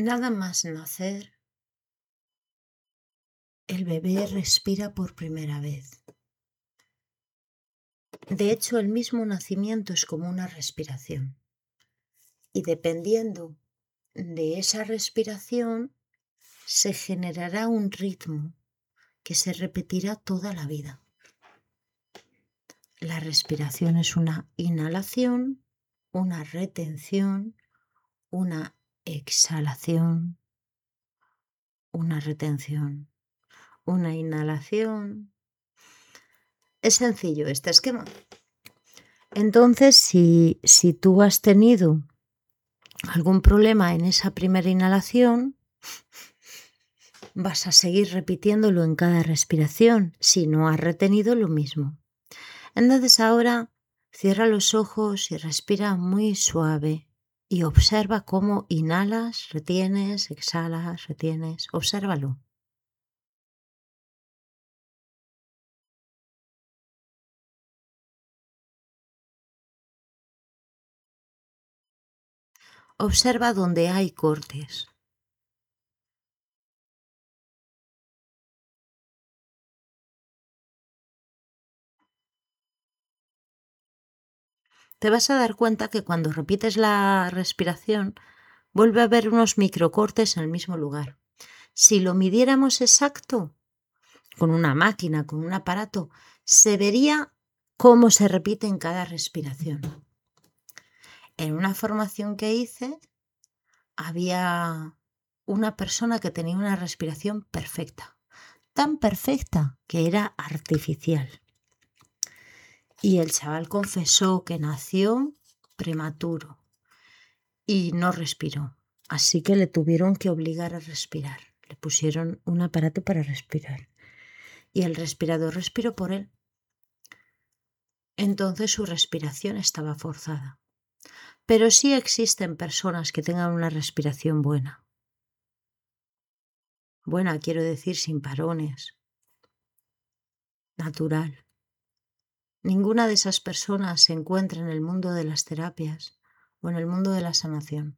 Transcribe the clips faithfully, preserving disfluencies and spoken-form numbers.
Nada más nacer, el bebé respira por primera vez. De hecho, el mismo nacimiento es como una respiración. Y dependiendo de esa respiración, se generará un ritmo que se repetirá toda la vida. La respiración es una inhalación, una retención, una exhalación, una retención, una inhalación. Es sencillo este esquema. Entonces, si, si tú has tenido algún problema en esa primera inhalación, vas a seguir repitiéndolo en cada respiración. Si no has retenido, lo mismo. Entonces ahora cierra los ojos y respira muy suave y observa cómo inhalas, retienes, exhalas, retienes. Obsérvalo. Observa donde hay cortes. Te vas a dar cuenta que cuando repites la respiración, vuelve a haber unos microcortes en el mismo lugar. Si lo midiéramos exacto, con una máquina, con un aparato, se vería cómo se repite en cada respiración. En una formación que hice, había una persona que tenía una respiración perfecta, tan perfecta que era artificial. Y el chaval confesó que nació prematuro y no respiró. Así que le tuvieron que obligar a respirar. Le pusieron un aparato para respirar. Y el respirador respiró por él. Entonces su respiración estaba forzada. Pero sí existen personas que tengan una respiración buena. Buena, quiero decir, sin parones. Natural. Ninguna de esas personas se encuentra en el mundo de las terapias o en el mundo de la sanación.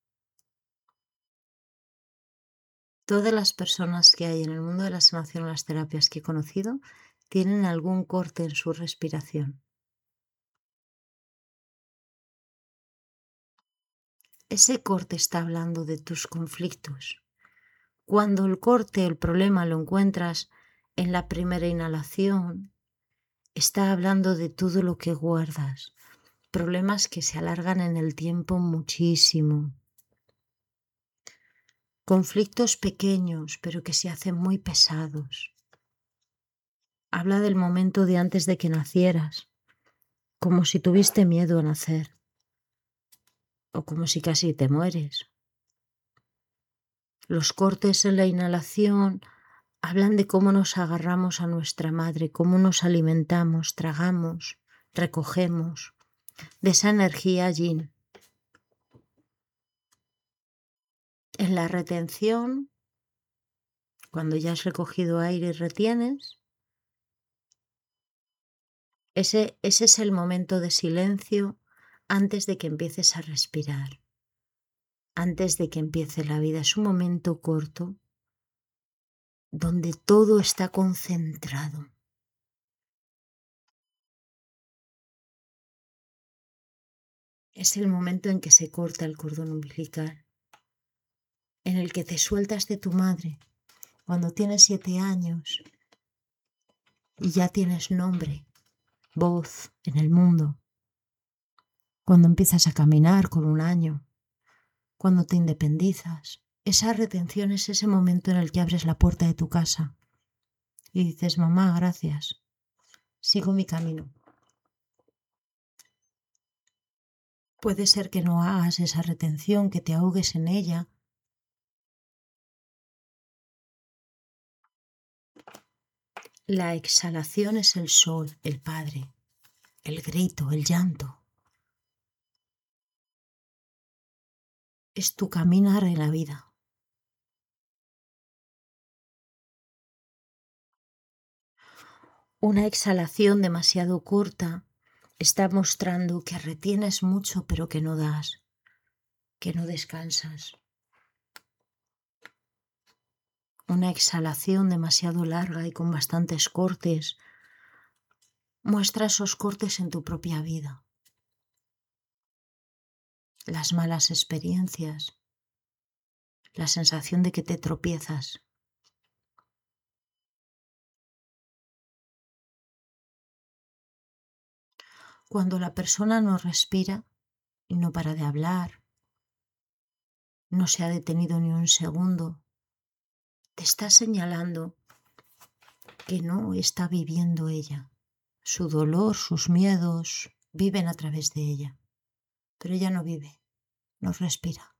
Todas las personas que hay en el mundo de la sanación o las terapias que he conocido tienen algún corte en su respiración. Ese corte está hablando de tus conflictos. Cuando el corte, el problema lo encuentras en la primera inhalación, está hablando de todo lo que guardas, problemas que se alargan en el tiempo muchísimo. Conflictos pequeños, pero que se hacen muy pesados. Habla del momento de antes de que nacieras, como si tuviste miedo a nacer, o como si casi te mueres. Los cortes en la inhalación hablan de cómo nos agarramos a nuestra madre, cómo nos alimentamos, tragamos, recogemos, de esa energía yin. En la retención, cuando ya has recogido aire y retienes, ese, ese es el momento de silencio antes de que empieces a respirar, antes de que empiece la vida. Es un momento corto donde todo está concentrado. Es el momento en que se corta el cordón umbilical, en el que te sueltas de tu madre cuando tienes siete años y ya tienes nombre, voz en el mundo, cuando empiezas a caminar con un año, cuando te independizas. Esa retención es ese momento en el que abres la puerta de tu casa y dices, mamá, gracias, sigo mi camino. Puede ser que no hagas esa retención, que te ahogues en ella. La exhalación es el sol, el Padre, el grito, el llanto. Es tu caminar en la vida. Una exhalación demasiado corta está mostrando que retienes mucho pero que no das, que no descansas. una exhalación demasiado larga y con bastantes cortes, muestra esos cortes en tu propia vida. Las malas experiencias, la sensación de que te tropiezas. Cuando la persona no respira y no para de hablar, no se ha detenido ni un segundo, te está señalando que no está viviendo ella. Su dolor, sus miedos viven a través de ella, pero ella no vive, no respira.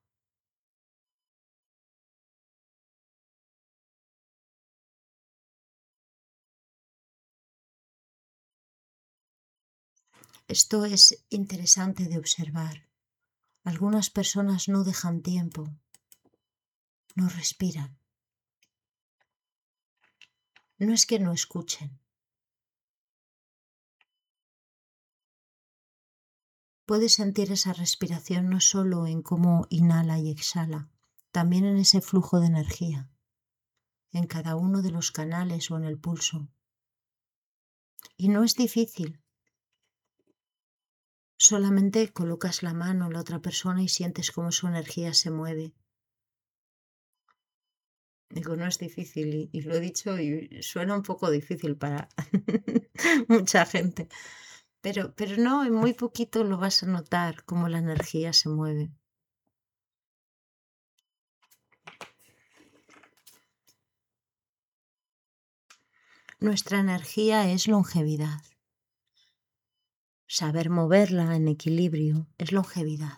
Esto es interesante de observar. Algunas personas no dejan tiempo, no respiran. No es que no escuchen. Puedes sentir esa respiración no solo en cómo inhala y exhala, también en ese flujo de energía, en cada uno de los canales o en el pulso. Y no es difícil. Solamente colocas la mano en la otra persona y sientes cómo su energía se mueve. Digo, no es difícil y, y lo he dicho y suena un poco difícil para mucha gente. Pero, pero no, en muy poquito lo vas a notar cómo la energía se mueve. Nuestra energía es longevidad. Saber moverla en equilibrio es longevidad.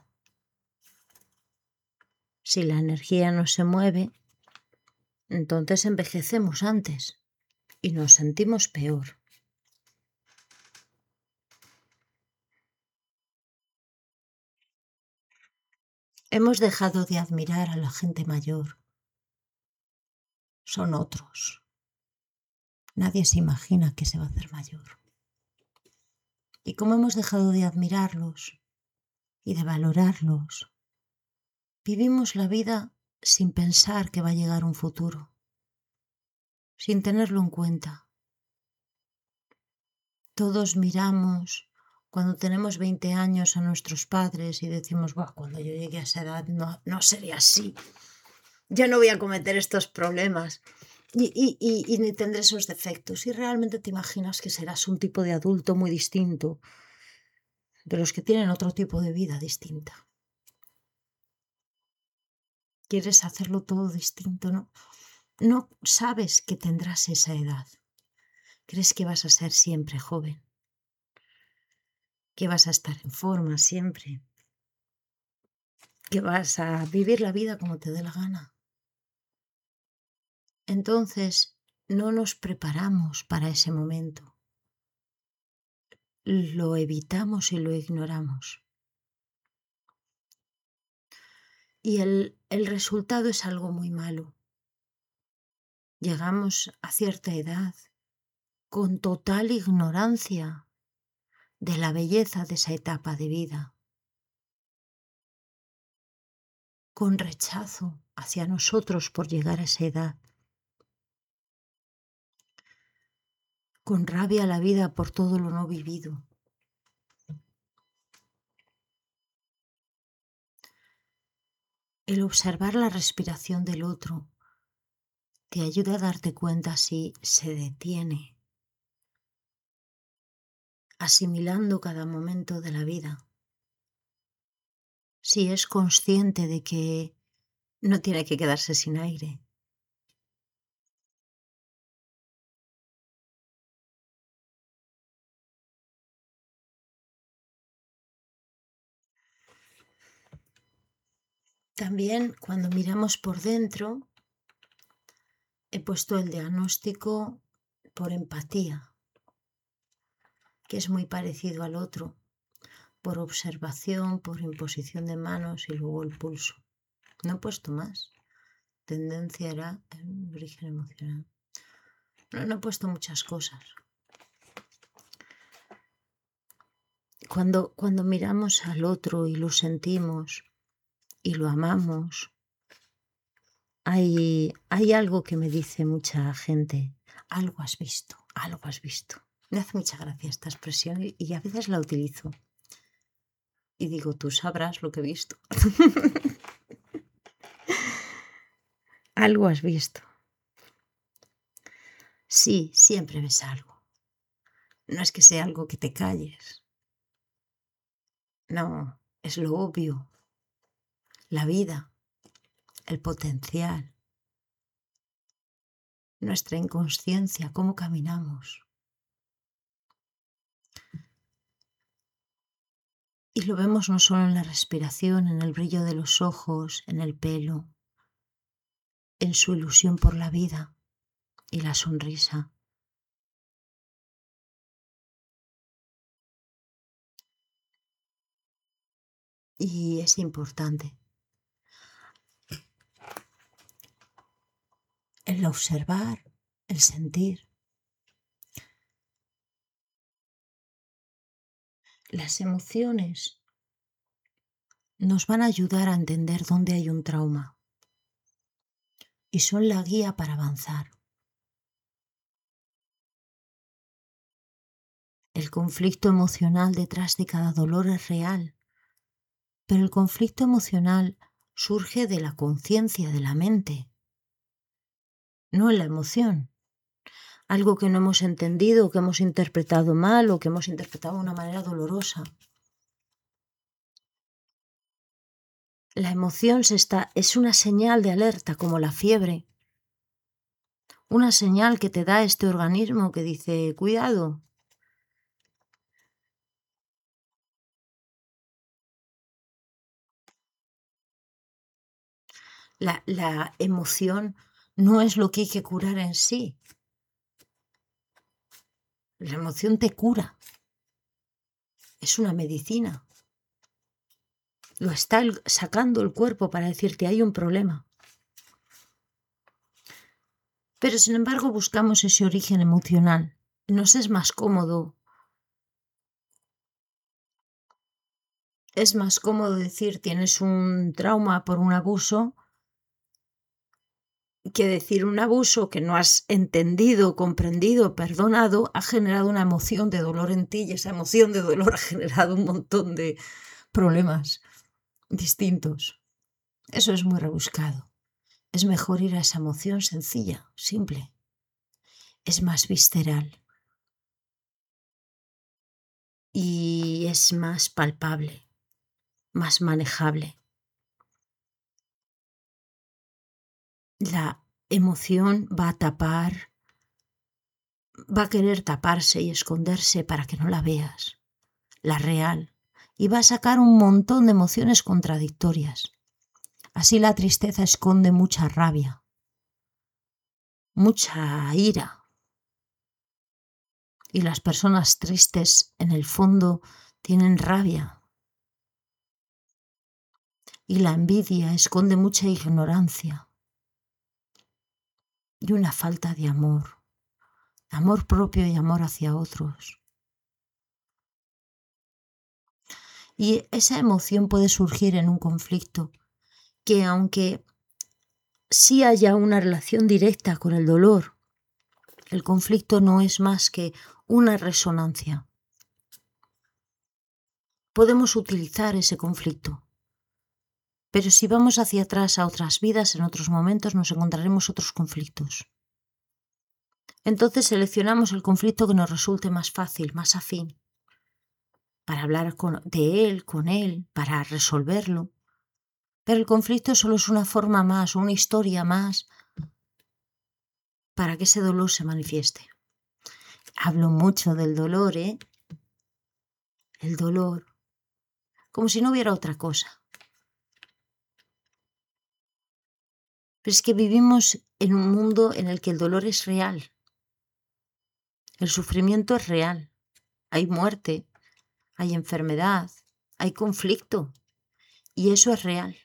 Si la energía no se mueve, entonces envejecemos antes y nos sentimos peor. Hemos dejado de admirar a la gente mayor. Son otros. Nadie se imagina que se va a hacer mayor. Y como hemos dejado de admirarlos y de valorarlos, vivimos la vida sin pensar que va a llegar un futuro, sin tenerlo en cuenta. Todos miramos cuando tenemos veinte años a nuestros padres y decimos, "Buah, cuando yo llegue a esa edad no, no seré así. Yo no voy a cometer estos problemas y, y, y, y ni tendré esos defectos". Y realmente te imaginas que serás un tipo de adulto muy distinto de los que tienen otro tipo de vida distinta. Quieres hacerlo todo distinto, ¿no? No sabes que tendrás esa edad. Crees que vas a ser siempre joven, que vas a estar en forma siempre, que vas a vivir la vida como te dé la gana. Entonces, no nos preparamos para ese momento. Lo evitamos y lo ignoramos. Y el, el resultado es algo muy malo. Llegamos a cierta edad con total ignorancia de la belleza de esa etapa de vida, con rechazo hacia nosotros por llegar a esa edad, con rabia a la vida por todo lo no vivido. El observar la respiración del otro te ayuda a darte cuenta si se detiene, asimilando cada momento de la vida, si es consciente de que no tiene que quedarse sin aire. También cuando miramos por dentro, he puesto el diagnóstico por empatía, que es muy parecido al otro, por observación, por imposición de manos y luego el pulso. No he puesto más. Tendencia era el origen emocional. No, no he puesto muchas cosas. Cuando, cuando miramos al otro y lo sentimos y lo amamos, hay, hay algo que me dice mucha gente, algo has visto, algo has visto. Me hace mucha gracia esta expresión y, y a veces la utilizo. Y digo, tú sabrás lo que he visto. Algo has visto. Sí, siempre ves algo. No es que sea algo que te calles. No, es lo obvio. La vida, el potencial, nuestra inconsciencia, cómo caminamos. Y lo vemos no solo en la respiración, en el brillo de los ojos, en el pelo, en su ilusión por la vida y la sonrisa. Y es importante el observar, el sentir. Las emociones nos van a ayudar a entender dónde hay un trauma y son la guía para avanzar. El conflicto emocional detrás de cada dolor es real, pero el conflicto emocional surge de la conciencia de la mente, no en la emoción. Algo que no hemos entendido, que hemos interpretado mal o que hemos interpretado de una manera dolorosa. La emoción se está, es una señal de alerta, como la fiebre. Una señal que te da este organismo que dice, cuidado. La, la emoción no es lo que hay que curar en sí. La emoción te cura. Es una medicina. Lo está el, sacando el cuerpo para decirte hay un problema. Pero sin embargo buscamos ese origen emocional. Nos es más cómodo. Es más cómodo decir tienes un trauma por un abuso que decir un abuso que no has entendido, comprendido, perdonado, ha generado una emoción de dolor en ti y esa emoción de dolor ha generado un montón de problemas distintos. Eso es muy rebuscado. Es mejor ir a esa emoción sencilla, simple. Es más visceral y es más palpable, más manejable. La emoción va a tapar, va a querer taparse y esconderse para que no la veas, la real, y va a sacar un montón de emociones contradictorias. Así la tristeza esconde mucha rabia, mucha ira. Y las personas tristes, en el fondo, tienen rabia. Y la envidia esconde mucha ignorancia y una falta de amor, amor propio y amor hacia otros. Y esa emoción puede surgir en un conflicto que, aunque sí haya una relación directa con el dolor, el conflicto no es más que una resonancia. Podemos utilizar ese conflicto, pero si vamos hacia atrás a otras vidas, en otros momentos nos encontraremos otros conflictos. Entonces seleccionamos el conflicto que nos resulte más fácil, más afín, para hablar con, de él, con él, para resolverlo. Pero el conflicto solo es una forma más, una historia más, para que ese dolor se manifieste. Hablo mucho del dolor, ¿eh? El dolor, como si no hubiera otra cosa. Pero es que vivimos en un mundo en el que el dolor es real. El sufrimiento es real. Hay muerte, hay enfermedad, hay conflicto. Y eso es real.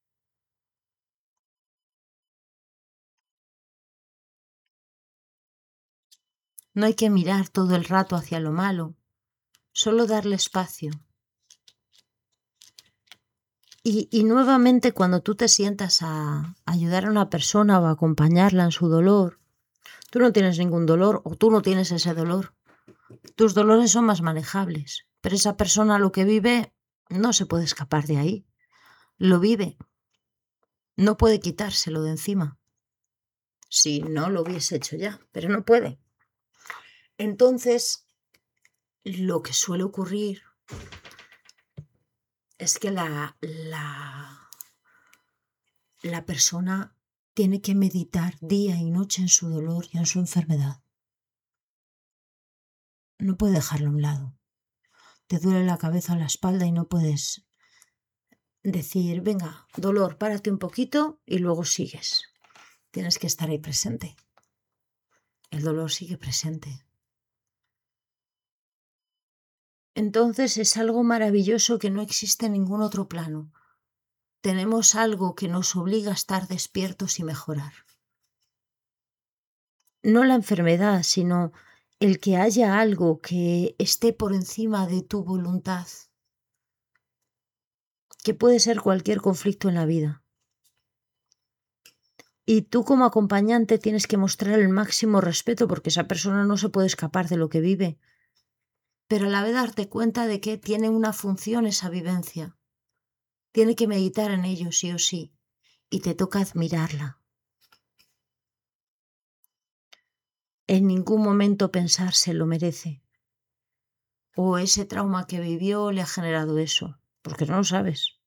No hay que mirar todo el rato hacia lo malo, solo darle espacio. Y, y nuevamente cuando tú te sientas a ayudar a una persona o a acompañarla en su dolor, tú no tienes ningún dolor o tú no tienes ese dolor. Tus dolores son más manejables, pero esa persona lo que vive no se puede escapar de ahí. Lo vive, no puede quitárselo de encima. Si no lo hubiese hecho ya, pero no puede. Entonces, lo que suele ocurrir es que la, la, la persona tiene que meditar día y noche en su dolor y en su enfermedad. No puede dejarlo a un lado. Te duele la cabeza o la espalda y no puedes decir, venga, dolor, párate un poquito y luego sigues. Tienes que estar ahí presente. El dolor sigue presente. Entonces es algo maravilloso que no existe en ningún otro plano. Tenemos algo que nos obliga a estar despiertos y mejorar. No la enfermedad, sino el que haya algo que esté por encima de tu voluntad, que puede ser cualquier conflicto en la vida. Y tú como acompañante tienes que mostrar el máximo respeto porque esa persona no se puede escapar de lo que vive, pero a la vez darte cuenta de que tiene una función esa vivencia. Tiene que meditar en ello sí o sí y te toca admirarla. En ningún momento pensar se lo merece. O ese trauma que vivió le ha generado eso, porque no lo sabes.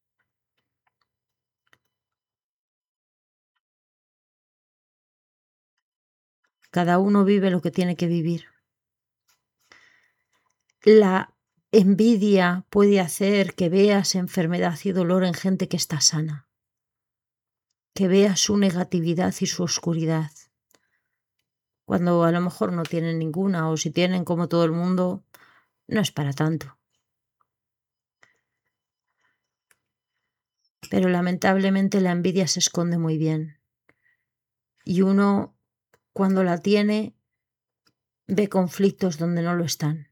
Cada uno vive lo que tiene que vivir. La envidia puede hacer que veas enfermedad y dolor en gente que está sana, que veas su negatividad y su oscuridad, cuando a lo mejor no tienen ninguna, o si tienen como todo el mundo, no es para tanto. Pero lamentablemente la envidia se esconde muy bien. Y uno, cuando la tiene, ve conflictos donde no lo están.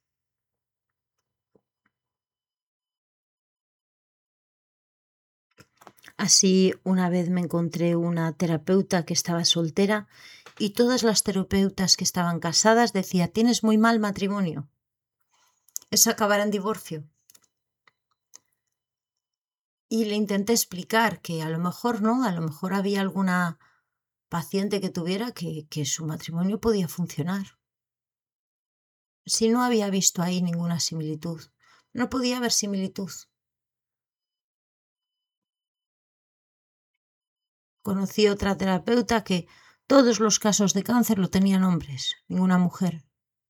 Así, una vez me encontré una terapeuta que estaba soltera y todas las terapeutas que estaban casadas decían, tienes muy mal matrimonio. Es acabar en divorcio. Y le intenté explicar que a lo mejor no, a lo mejor había alguna paciente que tuviera que, que su matrimonio podía funcionar. Si no había visto ahí ninguna similitud, no podía haber similitud. Conocí otra terapeuta que todos los casos de cáncer lo tenían hombres, ninguna mujer.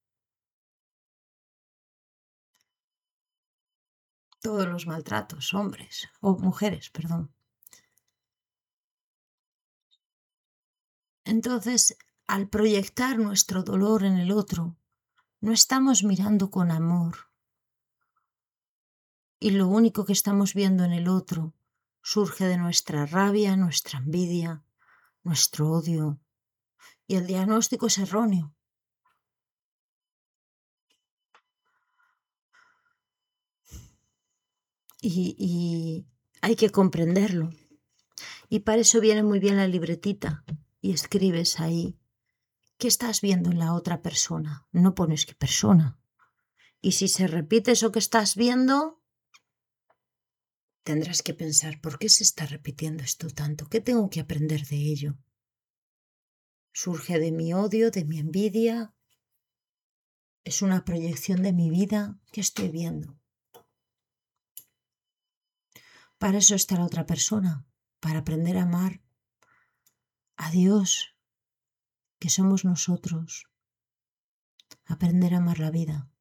Todos los maltratos, hombres o mujeres, perdón. Entonces, al proyectar nuestro dolor en el otro, no estamos mirando con amor. Y lo único que estamos viendo en el otro surge de nuestra rabia, nuestra envidia, nuestro odio. Y el diagnóstico es erróneo. Y, y hay que comprenderlo. Y para eso viene muy bien la libretita. Y escribes ahí, ¿qué estás viendo en la otra persona? No pones qué persona. Y si se repite eso que estás viendo, tendrás que pensar, ¿por qué se está repitiendo esto tanto? ¿Qué tengo que aprender de ello? ¿Surge de mi odio, de mi envidia? ¿Es una proyección de mi vida? ¿Qué estoy viendo? Para eso está la otra persona, para aprender a amar a Dios, que somos nosotros, aprender a amar la vida.